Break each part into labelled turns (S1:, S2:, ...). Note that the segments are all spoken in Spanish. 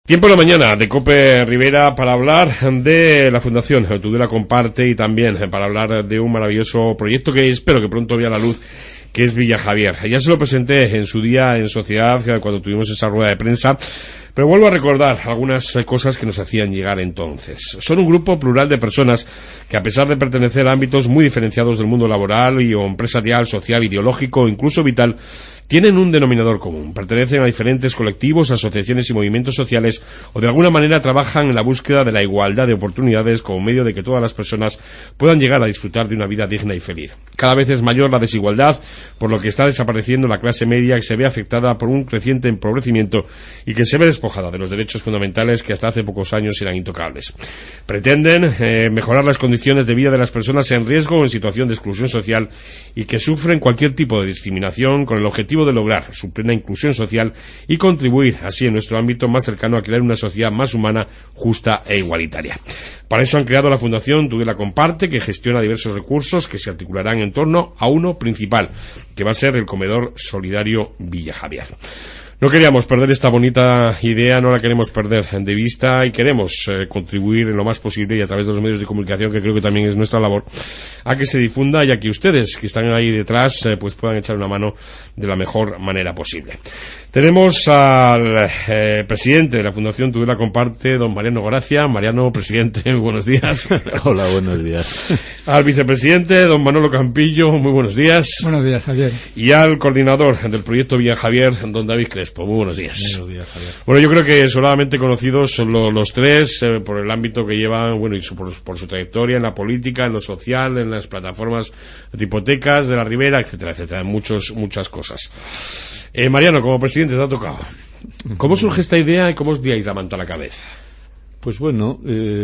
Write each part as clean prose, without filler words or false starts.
S1: Tiempo en la mañana de COPE Rivera para hablar de la Fundación Tudela Comparte y también para hablar de un maravilloso proyecto que espero que pronto vea la luz, que es Villa Javier. Ya se lo presenté en su día en Sociedad cuando tuvimos esa rueda de prensa, pero vuelvo a recordar algunas cosas que nos hacían llegar entonces. Son un grupo plural de personas que, a pesar de pertenecer a ámbitos muy diferenciados del mundo laboral y o empresarial, social, ideológico o incluso vital, tienen un denominador común. Pertenecen a diferentes colectivos, asociaciones y movimientos sociales o de alguna manera trabajan en la búsqueda de la igualdad de oportunidades como medio de que todas las personas puedan llegar a disfrutar de una vida digna y feliz. Cada vez es mayor la desigualdad, por lo que está desapareciendo la clase media, que se ve afectada por un creciente empobrecimiento y que se ve despojada de los derechos fundamentales que hasta hace pocos años eran intocables. Pretenden mejorar las condiciones de vida de las personas en riesgo o en situación de exclusión social y que sufren cualquier tipo de discriminación, con el objetivo de lograr su plena inclusión social y contribuir así en nuestro ámbito más cercano a crear una sociedad más humana, justa e igualitaria. Para eso han creado la Fundación Tudela Comparte, que gestiona diversos recursos que se articularán en torno a uno principal, que va a ser el comedor solidario Villa Javier. No queríamos perder esta bonita idea, no la queremos perder de vista y queremos contribuir en lo más posible y a través de los medios de comunicación, que creo que también es nuestra labor, a que se difunda y a que ustedes que están ahí detrás pues puedan echar una mano de la mejor manera posible. Tenemos al presidente de la Fundación Tudela Comparte, don Mariano Gracia. Mariano, presidente, muy buenos días.
S2: Hola, buenos días.
S1: Al vicepresidente, don Manolo Campillo, muy buenos días.
S3: Buenos días, Javier.
S1: Y al coordinador del proyecto Villa Javier, don David Crespo, muy buenos días.
S2: Buenos días, Javier.
S1: Bueno, yo creo que solamente conocidos son los tres por el ámbito que llevan, bueno, y por su trayectoria en la política, en lo social, en las plataformas de hipotecas de la Ribera, etcétera, etcétera, muchas cosas. Mariano, como presidente te ha tocado. ¿Cómo surge esta idea y cómo os diáis la manta a la cabeza?
S2: Pues bueno,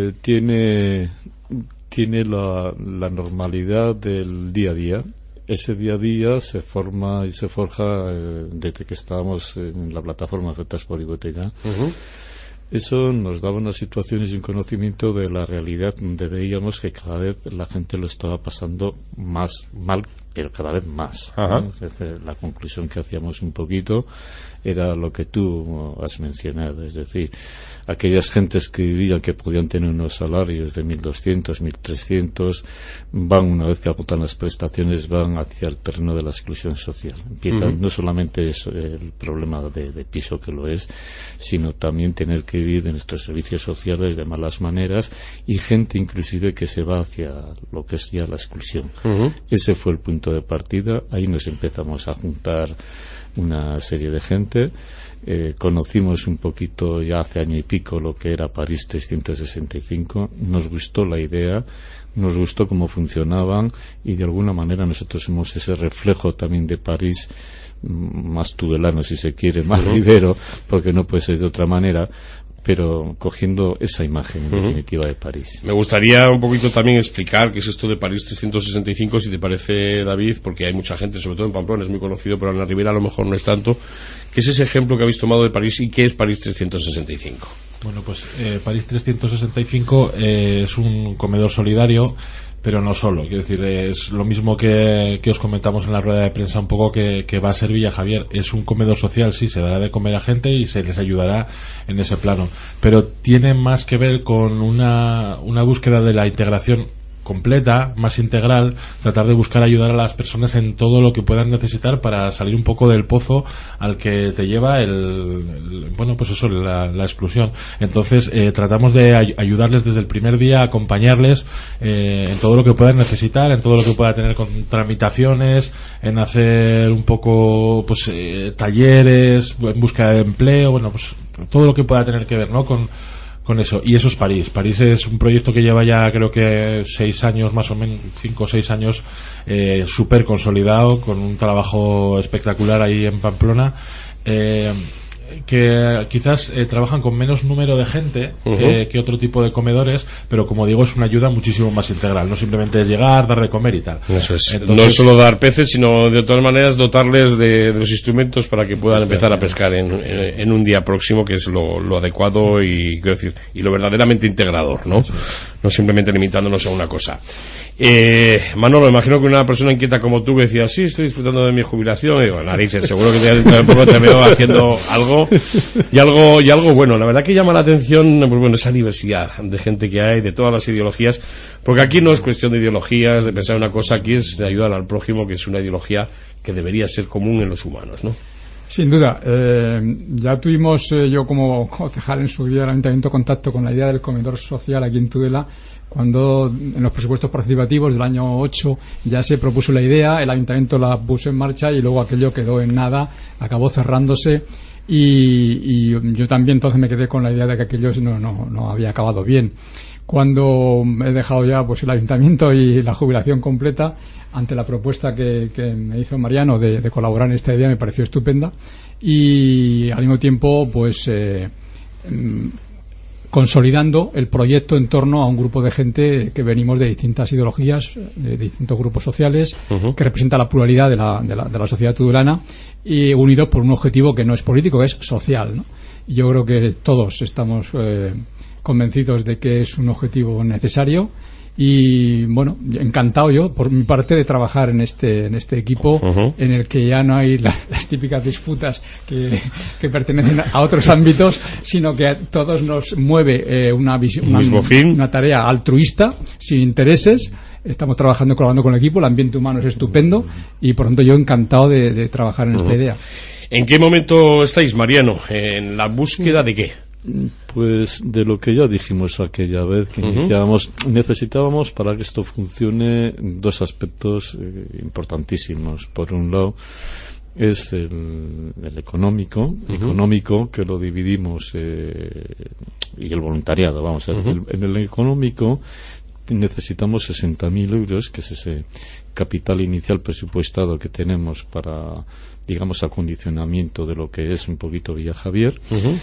S2: tiene la normalidad del día a día. Ese día a día se forma y se forja desde que estábamos en la plataforma Afectados por Hipoteca. Eso nos daba unas situaciones y un conocimiento de la realidad donde veíamos que cada vez la gente lo estaba pasando más mal, pero cada vez más. Entonces, la conclusión que hacíamos un poquito era lo que tú has mencionado, es decir, aquellas gentes que vivían, que podían tener unos salarios de 1.200, 1.300, van, una vez que agotan las prestaciones, van hacia el terreno de la exclusión social. Empiezan, no solamente es el problema de piso, que lo es, sino también tener que vivir de nuestros servicios sociales de malas maneras, y gente inclusive que se va hacia lo que es ya la exclusión. Ese fue el punto de partida. Ahí nos empezamos a juntar una serie de gente. Conocimos un poquito ya hace año y pico lo que era París 365. Nos gustó la idea, nos gustó cómo funcionaban, y de alguna manera nosotros somos ese reflejo también de París, más tudelano si se quiere, más ribero, porque no puede ser de otra manera, pero cogiendo esa imagen en definitiva de París.
S1: Me gustaría un poquito también explicar qué es esto de París 365, si te parece, David, porque hay mucha gente, sobre todo en Pamplona es muy conocido, pero en la Ribera a lo mejor no es tanto. ¿Qué es ese ejemplo que habéis tomado de París y qué es París 365?
S3: Bueno, pues París 365 es un comedor solidario, pero no solo, quiero decir, es lo mismo que os comentamos en la rueda de prensa un poco que va a ser Villa Javier. Es un comedor social, sí, se dará de comer a gente y se les ayudará en ese plano, pero tiene más que ver con una búsqueda de la integración completa, más integral, tratar de buscar ayudar a las personas en todo lo que puedan necesitar para salir un poco del pozo al que te lleva la exclusión. Entonces tratamos de ayudarles desde el primer día, acompañarles en todo lo que puedan necesitar, en todo lo que pueda tener con tramitaciones, en hacer un poco talleres en búsqueda de empleo, todo lo que pueda tener que ver, ¿no?, con eso. Y eso es París. París es un proyecto que lleva ya creo que 6 años, más o menos 5 o 6 años, súper consolidado, con un trabajo espectacular ahí en Pamplona, que quizás trabajan con menos número de gente que otro tipo de comedores, pero como digo, es una ayuda muchísimo más integral, no simplemente es llegar, dar de comer y tal.
S1: Eso es. Entonces, no es solo dar peces, sino de todas maneras dotarles de los instrumentos para que puedan empezar a pescar en un día próximo, que es lo adecuado y, quiero decir, y lo verdaderamente integrador, ¿no? No simplemente limitándonos a una cosa. Manolo, imagino que una persona inquieta como tú que decía, sí, estoy disfrutando de mi jubilación, y digo, narices, seguro que te veo haciendo algo bueno. La verdad que llama la atención, pues bueno, esa diversidad de gente que hay, de todas las ideologías, porque aquí no es cuestión de ideologías, de pensar una cosa, aquí es de ayudar al prójimo, que es una ideología que debería ser común en los humanos, ¿no?
S4: Sin duda, ya tuvimos yo como concejal en su día del Ayuntamiento contacto con la idea del comedor social aquí en Tudela, cuando en los presupuestos participativos del año 8 ya se propuso la idea, el Ayuntamiento la puso en marcha y luego aquello quedó en nada, acabó cerrándose y yo también entonces me quedé con la idea de que aquello no había acabado bien. Cuando he dejado ya pues el Ayuntamiento y la jubilación completa, ante la propuesta que me hizo Mariano de colaborar en esta idea, me pareció estupenda y al mismo tiempo pues consolidando el proyecto en torno a un grupo de gente que venimos de distintas ideologías, de distintos grupos sociales, que representa la pluralidad de la sociedad tudulana y unidos por un objetivo que no es político, es social, ¿no? Y yo creo que todos estamos convencidos de que es un objetivo necesario y bueno, encantado yo por mi parte de trabajar en este equipo en el que ya no hay las típicas disputas que pertenecen a otros ámbitos, sino que a todos nos mueve una tarea altruista sin intereses. Estamos colaborando con el equipo, el ambiente humano es estupendo y por lo tanto yo encantado de trabajar en esta idea.
S1: ¿En qué momento estáis, Mariano? ¿En la búsqueda de qué?
S2: Pues de lo que ya dijimos aquella vez que necesitábamos para que esto funcione dos aspectos importantísimos. Por un lado es el económico, que lo dividimos y el voluntariado, vamos a ver. En el económico necesitamos 60.000 euros, que es ese capital inicial presupuestado que tenemos para, digamos, acondicionamiento de lo que es un poquito Villa Javier.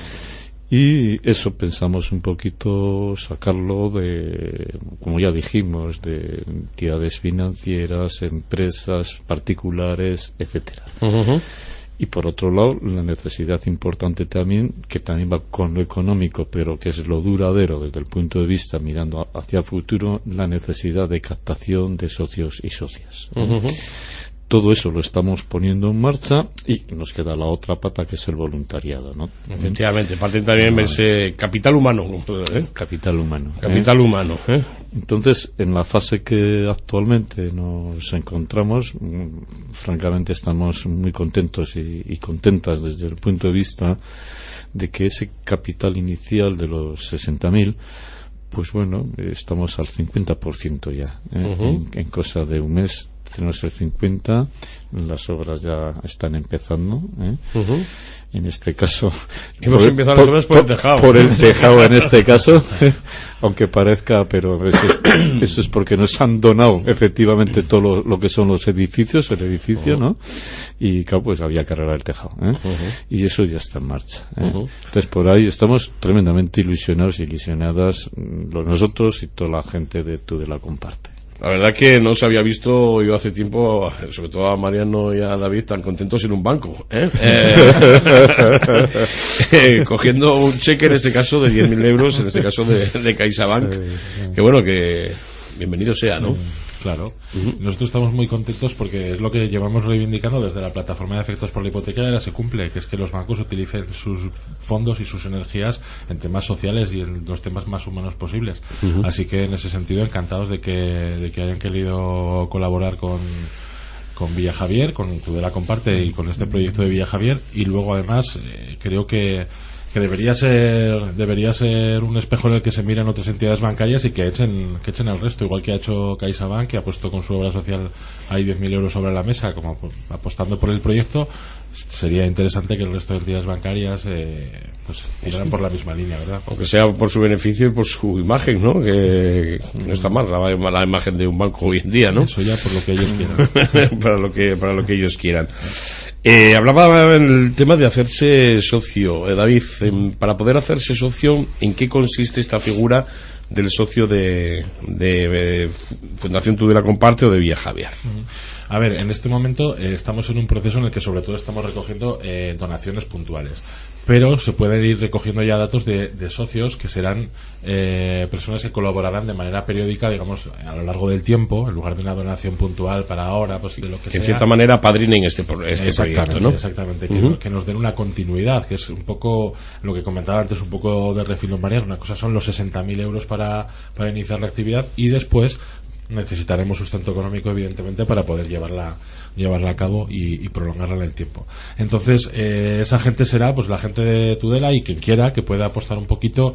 S2: Y eso pensamos un poquito sacarlo de, como ya dijimos, de entidades financieras, empresas particulares, etcétera. Y por otro lado, la necesidad importante también, que también va con lo económico, pero que es lo duradero desde el punto de vista mirando hacia el futuro, la necesidad de captación de socios y socias. Todo eso lo estamos poniendo en marcha y nos queda la otra pata, que es el voluntariado, ¿no?
S1: Efectivamente, parte también ese capital humano,
S2: Capital humano.
S1: Capital humano.
S2: Entonces, en la fase que actualmente nos encontramos, francamente estamos muy contentos y contentas desde el punto de vista de que ese capital inicial de los 60.000, pues bueno, estamos al 50% ya. En cosa de un mes tenemos el 50%, las obras ya están empezando. En este caso
S1: hemos empezado las obras por el tejado.
S2: Por el tejado en este caso, aunque parezca, pero eso es porque nos han donado efectivamente todo lo que son los edificios, el edificio, ¿no? Y claro, pues había que arreglar el tejado, y eso ya está en marcha. Entonces por ahí estamos tremendamente ilusionados y ilusionadas, nosotros y toda la gente de Tudela Comparte.
S1: La verdad que no se había visto yo hace tiempo, sobre todo a Mariano y a David, tan contentos en un banco, cogiendo un cheque, en este caso de 10.000 euros, en este caso de CaixaBank, que bueno, que bienvenido sea, ¿no?
S3: Claro. Nosotros estamos muy contentos porque es lo que llevamos reivindicando desde la plataforma de efectos por la hipoteca, y ahora se cumple, que es que los bancos utilicen sus fondos y sus energías en temas sociales y en los temas más humanos posibles. Así que en ese sentido encantados de que hayan querido colaborar con Villa Javier, con Tudela Comparte y con este proyecto de Villa Javier. Y luego además creo que debería ser un espejo en el que se miren otras entidades bancarias y que echen el resto, igual que ha hecho CaixaBank, que ha puesto con su obra social ahí 10.000 euros sobre la mesa, como apostando por el proyecto. Sería interesante que el resto de entidades bancarias pues tiraran por la misma línea, ¿verdad?
S1: Aunque sea por su beneficio y por su imagen, ¿no? Que no está mal la imagen de un banco hoy en día, ¿no?
S3: Eso ya por lo que ellos quieran.
S1: para lo que ellos quieran. Hablaba en el tema de hacerse socio, David. Para poder hacerse socio, ¿en qué consiste esta figura del socio de Fundación Tudela Comparte o de Villajavier.
S3: A ver, en este momento estamos en un proceso en el que sobre todo estamos recogiendo donaciones puntuales, pero se pueden ir recogiendo ya datos de socios que serán personas que colaborarán de manera periódica, digamos, a lo largo del tiempo, en lugar de una donación puntual para ahora, pues de lo que sea.
S1: En cierta manera padrinen este proyecto, ¿no?
S3: Exactamente, que nos den una continuidad, que es un poco lo que comentaba antes, un poco de refilón variar. Una cosa son los 60.000 euros para iniciar la actividad, y después necesitaremos sustento económico, evidentemente, para poder llevarla a cabo y prolongarla en el tiempo. Entonces, esa gente será pues la gente de Tudela, y quien quiera que pueda apostar un poquito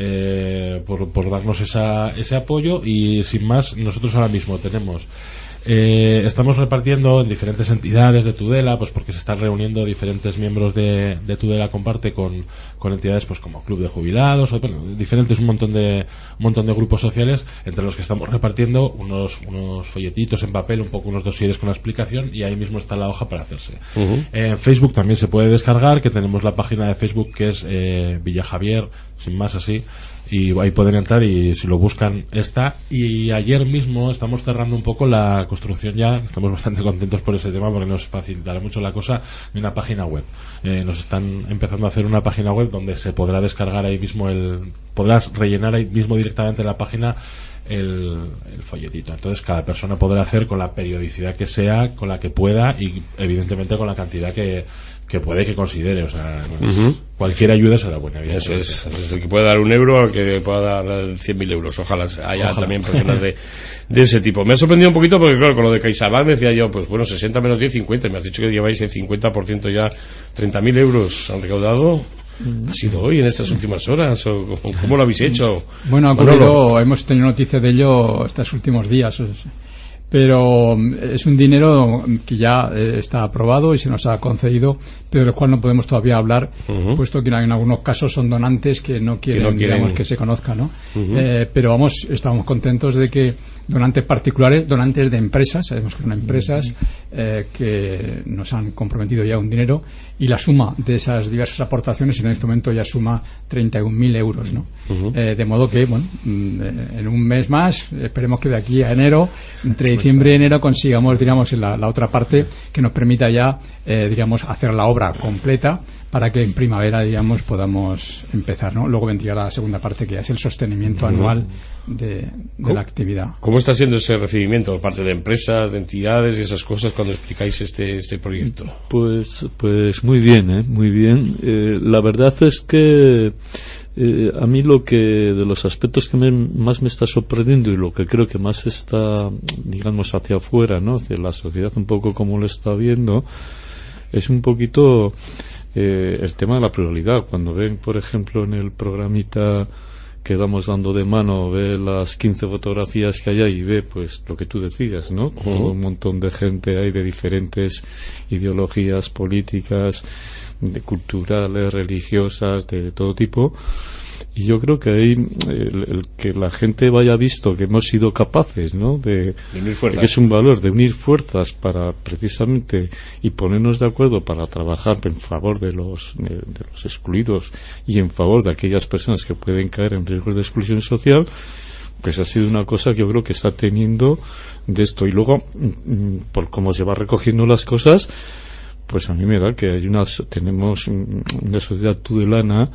S3: por darnos ese apoyo. Y sin más, nosotros ahora mismo tenemos estamos repartiendo en diferentes entidades de Tudela, pues porque se están reuniendo diferentes miembros de Tudela Comparte con entidades pues como Club de Jubilados, bueno, diferentes, un montón de grupos sociales, entre los que estamos repartiendo unos folletitos en papel, un poco unos dosieres con la explicación, y ahí mismo está la hoja para hacerse. En Facebook también se puede descargar, que tenemos la página de Facebook que es Villajavier, sin más así, y ahí pueden entrar, y si lo buscan está. Y ayer mismo estamos cerrando un poco la construcción, ya estamos bastante contentos por ese tema porque nos facilitará mucho la cosa, de una página web. Nos están empezando a hacer una página web donde se podrá descargar ahí mismo podrás rellenar ahí mismo directamente en la página el folletito. Entonces cada persona podrá hacer con la periodicidad que sea, con la que pueda, y evidentemente con la cantidad que puede, que considere. O sea, cualquier ayuda será buena.
S1: Eso es el que puede dar €1, el que pueda dar 100.000 euros. Ojalá haya también personas de ese tipo. Me ha sorprendido un poquito porque, claro, con lo de CaixaBank me decía yo, pues bueno, 60 menos 10, 50. Me has dicho que lleváis el 50% ya, 30.000 euros han recaudado. ¿Ha sido hoy, en estas últimas horas? ¿O cómo lo habéis hecho?
S4: Bueno, ha ocurrido, hemos tenido noticia de ello estos últimos días. Pero es un dinero que ya está aprobado y se nos ha concedido, pero del cual no podemos todavía hablar, puesto que en algunos casos son donantes que no quieren, digamos, que se conozca, ¿no? Pero vamos, estamos contentos de que donantes particulares, donantes de empresas, sabemos que son empresas que nos han comprometido ya un dinero, y la suma de esas diversas aportaciones en este momento ya suma 31.000 euros, ¿no? De modo que, bueno, en un mes más, esperemos que de aquí a enero, entre diciembre y enero, consigamos, digamos, en la otra parte que nos permita ya, digamos, hacer la obra completa, para que en primavera, digamos, podamos empezar, ¿no? Luego vendría la segunda parte, que es el sostenimiento anual de la actividad.
S1: ¿Cómo está siendo ese recibimiento por parte de empresas, de entidades y esas cosas cuando explicáis este proyecto?
S2: Pues muy bien, muy bien. La verdad es que a mí de los aspectos que más me está sorprendiendo, y lo que creo que más está, digamos, hacia afuera, ¿no?, hacia la sociedad, un poco como lo está viendo, es un poquito el tema de la pluralidad. Cuando ven, por ejemplo, en el programita que vamos dando de mano, ve las 15 fotografías que hay ahí y ve, pues, lo que tú decías, ¿no? Todo un montón de gente ahí de diferentes ideologías políticas, culturales, religiosas, de todo tipo. Y yo creo que ahí el que la gente vaya visto que hemos sido capaces, ¿no?, de unir fuerzas, que es un valor, de unir fuerzas para precisamente y ponernos de acuerdo para trabajar en favor de los excluidos y en favor de aquellas personas que pueden caer en riesgos de exclusión social, pues ha sido una cosa que yo creo que está teniendo de esto. Y luego, por cómo se va recogiendo las cosas, pues a mí me da que tenemos una sociedad tudelana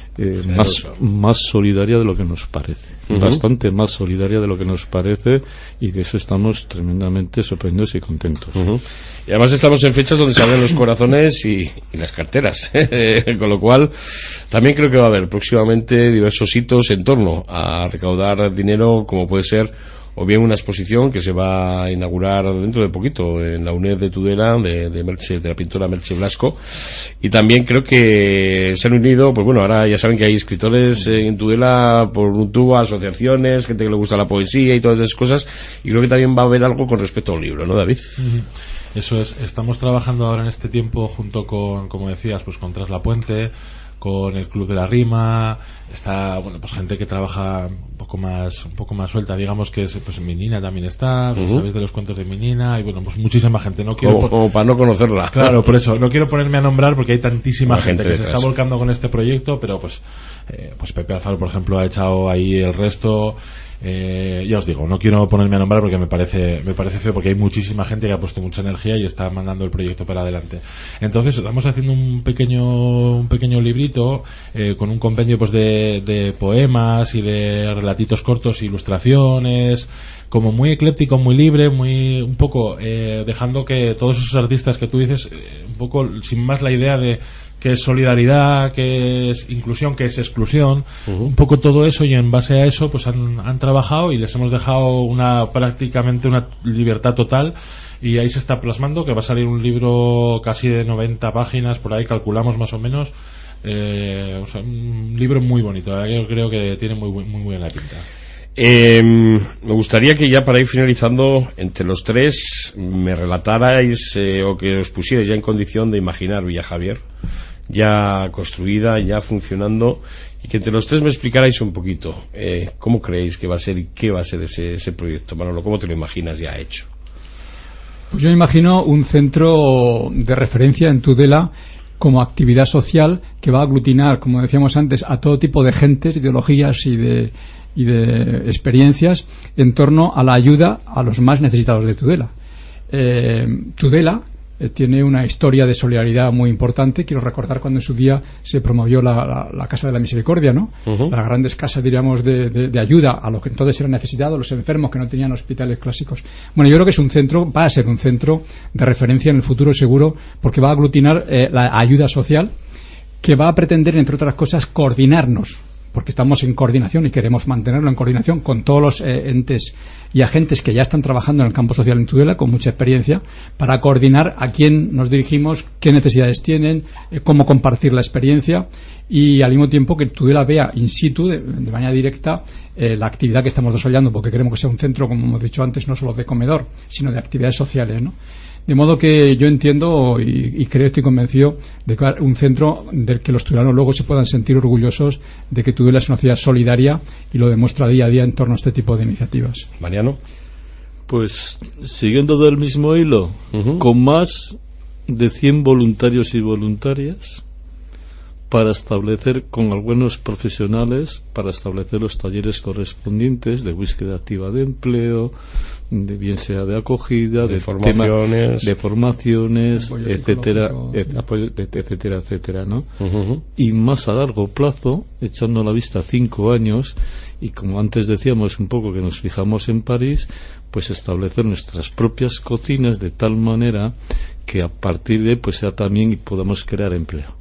S2: más solidaria de lo que nos parece, bastante más solidaria de lo que nos parece, y de eso estamos tremendamente sorprendidos y contentos.
S1: Y además estamos en fechas donde se abren los corazones y las carteras, con lo cual también creo que va a haber próximamente diversos hitos en torno a recaudar dinero, como puede ser o bien una exposición que se va a inaugurar dentro de poquito en la UNED de Tudela, de la pintora Merche Blasco. Y también creo que se han unido, pues bueno, ahora ya saben que hay escritores en Tudela por un tubo, asociaciones, gente que le gusta la poesía y todas esas cosas, y creo que también va a haber algo con respecto a un libro, ¿no, David?
S3: Eso es, estamos trabajando ahora en este tiempo junto con, como decías, pues con Tras la Puente, con el Club de la Rima, está, bueno, pues gente que trabaja un poco más suelta, digamos que es, pues Minina también está, pues, sabéis de los cuentos de Minina, y bueno, pues muchísima gente. No quiero
S1: como para no conocerla.
S3: Claro, por eso no quiero ponerme a nombrar porque hay tantísima gente que
S1: detrás
S3: se está volcando con este proyecto, pero pues Pepe Alfaro, por ejemplo, ha echado ahí el resto. Ya os digo, no quiero ponerme a nombrar porque me parece feo, porque hay muchísima gente que ha puesto mucha energía y está mandando el proyecto para adelante. Entonces estamos haciendo un pequeño librito con un compendio pues de poemas y de relatitos cortos, ilustraciones, como muy ecléptico, muy libre, muy un poco dejando que todos esos artistas que tú dices, un poco sin más la idea de que es solidaridad, que es inclusión, que es exclusión, un poco todo eso, y en base a eso pues han trabajado y les hemos dejado prácticamente una libertad total, y ahí se está plasmando que va a salir un libro casi de 90 páginas, por ahí calculamos más o menos, o sea, un libro muy bonito, yo creo que tiene muy buena pinta.
S1: Me gustaría que ya para ir finalizando, entre los tres me relatarais o que os pusierais ya en condición de imaginar Villa Javier ya construida, ya funcionando, y que entre los tres me explicarais un poquito cómo creéis que va a ser y qué va a ser ese proyecto. Manolo, ¿cómo te lo imaginas ya hecho?
S4: Pues yo me imagino un centro de referencia en Tudela como actividad social que va a aglutinar, como decíamos antes, a todo tipo de gentes, ideologías y de experiencias en torno a la ayuda a los más necesitados de Tudela. Tudela tiene una historia de solidaridad muy importante. Quiero recordar cuando en su día se promovió la Casa de la Misericordia, ¿no? Las grandes casas, diríamos, de ayuda a los que entonces eran necesitados, los enfermos que no tenían hospitales clásicos. Bueno, yo creo que va a ser un centro de referencia en el futuro seguro, porque va a aglutinar la ayuda social, que va a pretender, entre otras cosas, coordinarnos, porque estamos en coordinación y queremos mantenerlo en coordinación con todos los entes y agentes que ya están trabajando en el campo social en Tudela con mucha experiencia, para coordinar a quién nos dirigimos, qué necesidades tienen, cómo compartir la experiencia, y al mismo tiempo que Tudela vea in situ, de manera directa, la actividad que estamos desarrollando, porque queremos que sea un centro, como hemos dicho antes, no solo de comedor, sino de actividades sociales, ¿no? De modo que yo entiendo y creo, estoy convencido de que un centro del que los tudelanos luego se puedan sentir orgullosos de que Tudela es una ciudad solidaria, y lo demuestra día a día en torno a este tipo de iniciativas.
S1: Mariano.
S2: Pues siguiendo del mismo hilo, con más de 100 voluntarios y voluntarias, para establecer con algunos profesionales, para establecer los talleres correspondientes de búsqueda activa de empleo, bien sea de acogida, de formaciones, etcétera, etcétera, ¿no? Y más a largo plazo, echando la vista 5 años, y como antes decíamos un poco que nos fijamos en París, pues establecer nuestras propias cocinas de tal manera que a partir de pues sea también podamos crear empleo.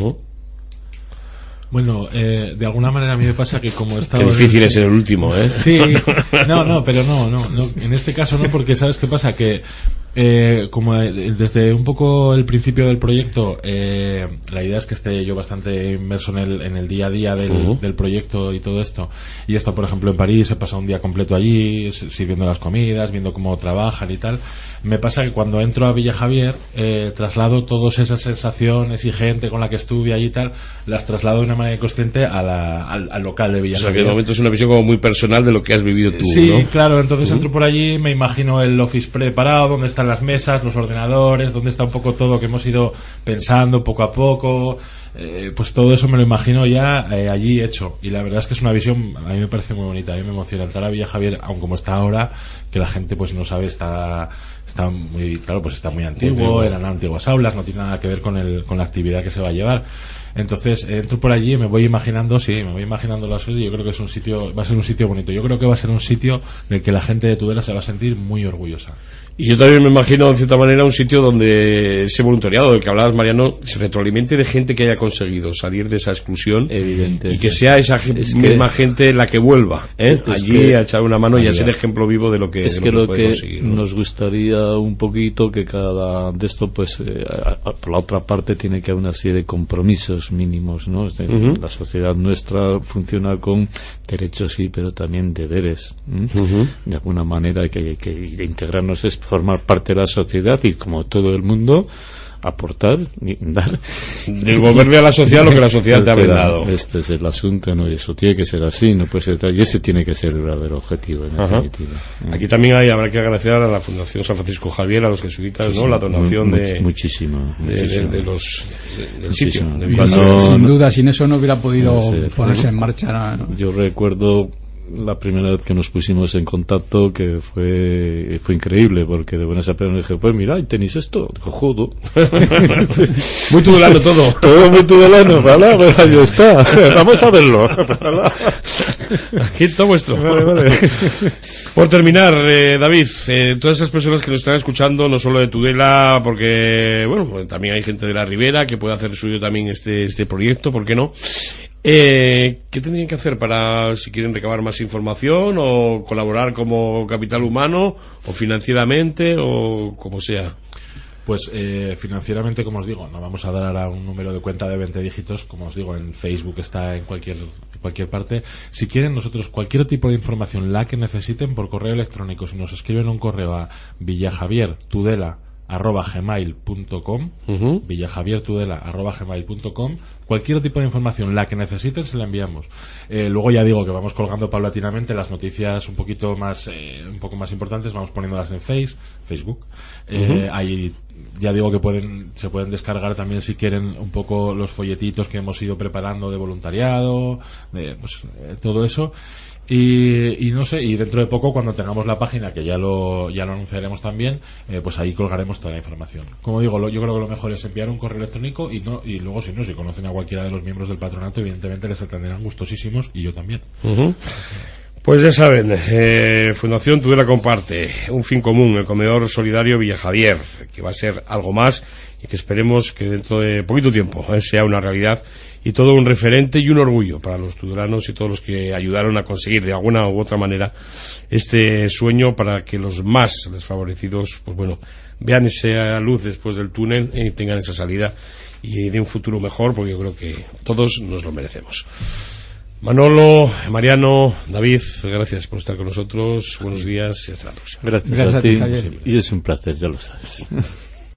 S3: Bueno, de alguna manera a mí me pasa que como estaba...
S1: Qué difícil es el último, ¿eh?
S3: Sí, pero no, en este caso no, porque ¿sabes qué pasa? Que como desde un poco el principio del proyecto, la idea es que esté yo bastante inmerso en el día a día del proyecto y todo esto. Y esto, por ejemplo, en París he pasado un día completo allí, sirviendo las comidas, viendo cómo trabajan y tal. Me pasa que cuando entro a Villa Javier, traslado todas esas sensaciones y gente con la que estuve allí y tal, las traslado de una manera inconsciente al local de Villa Javier. O sea,
S1: que de momento es una visión como muy personal de lo que has vivido tú,
S3: sí,
S1: ¿no?
S3: Claro, entonces entro por allí, me imagino el office preparado, donde están las mesas, los ordenadores, donde está un poco todo que hemos ido pensando poco a poco, pues todo eso me lo imagino ya allí hecho, y la verdad es que es una visión, a mí me parece muy bonita, a mí me emociona entrar a Villa Javier, aun como está ahora, que la gente pues no sabe, está muy claro, pues está muy antiguo, eran antiguas aulas, no tiene nada que ver con la actividad que se va a llevar. Entonces entro por allí y me voy imaginando la suya, y yo creo que va a ser un sitio bonito, yo creo que va a ser un sitio del que la gente de Tudela se va a sentir muy orgullosa.
S1: Y yo también me imagino, en cierta manera, un sitio donde ese voluntariado del que hablabas, Mariano, se retroalimente de gente que haya conseguido salir de esa exclusión. Evidente. Y que sea esa misma gente la que vuelva allí a echar una mano y a ser ejemplo vivo de lo que
S2: es que lo que conseguir, ¿no? Nos gustaría un poquito que cada de esto, pues, por la otra parte, tiene que haber una serie de compromisos mínimos, ¿no? La sociedad nuestra funciona con derechos, sí, pero también deberes. De alguna manera, que integrarnos es formar parte de la sociedad, y como todo el mundo aportar, dar.
S1: Devolverle a la sociedad lo que la sociedad te ha brindado.
S2: Este es el asunto, ¿no? Y eso tiene que ser así, no puede ser tal. Y ese tiene que ser el verdadero objetivo, en definitiva.
S1: Aquí también habrá que agradecer a la Fundación San Francisco Javier, a los jesuitas, ¿no? La donación
S2: muchísimo.
S1: De los del sitio.
S4: Sin duda, sin eso no hubiera podido ponerse en marcha. ¿No?
S2: Yo recuerdo la primera vez que nos pusimos en contacto, que fue increíble, porque de buenas a primeras dije, pues mira, ¿tenéis esto? Dijo, jodo.
S1: Muy tudulano todo.
S2: Todo muy tudulano, ¿vale? Pues ahí está. Vamos a verlo.
S1: Aquí está vuestro.
S2: Vale.
S1: Por terminar, David, todas esas personas que nos están escuchando, no solo de Tudela, porque, bueno, también hay gente de la Ribera que puede hacer suyo también este proyecto, ¿por qué no? ¿Qué tendrían que hacer para, si quieren recabar más información o colaborar como capital humano o financieramente o como sea?
S3: Pues financieramente, como os digo, no vamos a dar ahora un número de cuenta de 20 dígitos, como os digo, en Facebook está en cualquier parte. Si quieren nosotros cualquier tipo de información, la que necesiten, por correo electrónico, si nos escriben un correo a villajaviertudela@gmail.com, villajaviertudela@gmail.com, cualquier tipo de información, la que necesiten, se la enviamos. Luego ya digo que vamos colgando paulatinamente las noticias un poco más importantes, vamos poniéndolas en Facebook. Ahí ya digo que se pueden descargar también, si quieren, un poco los folletitos que hemos ido preparando de voluntariado, todo eso. Y no sé, y dentro de poco, cuando tengamos la página, que ya lo anunciaremos también, pues ahí colgaremos toda la información. Como digo, yo creo que lo mejor es enviar un correo electrónico y luego si conocen a cualquiera de los miembros del patronato, evidentemente les atenderán gustosísimos, y yo también.
S1: Pues ya saben, Fundación Tudela Comparte, un fin común, el comedor solidario Villa Javier, que va a ser algo más y que esperemos que dentro de poquito tiempo sea una realidad y todo un referente y un orgullo para los tudelanos y todos los que ayudaron a conseguir de alguna u otra manera este sueño, para que los más desfavorecidos, pues bueno, vean esa luz después del túnel y tengan esa salida y de un futuro mejor, porque yo creo que todos nos lo merecemos. Manolo, Mariano, David, gracias por estar con nosotros. Buenos días y hasta la próxima.
S2: Gracias a ti, y es un placer, ya lo sabes.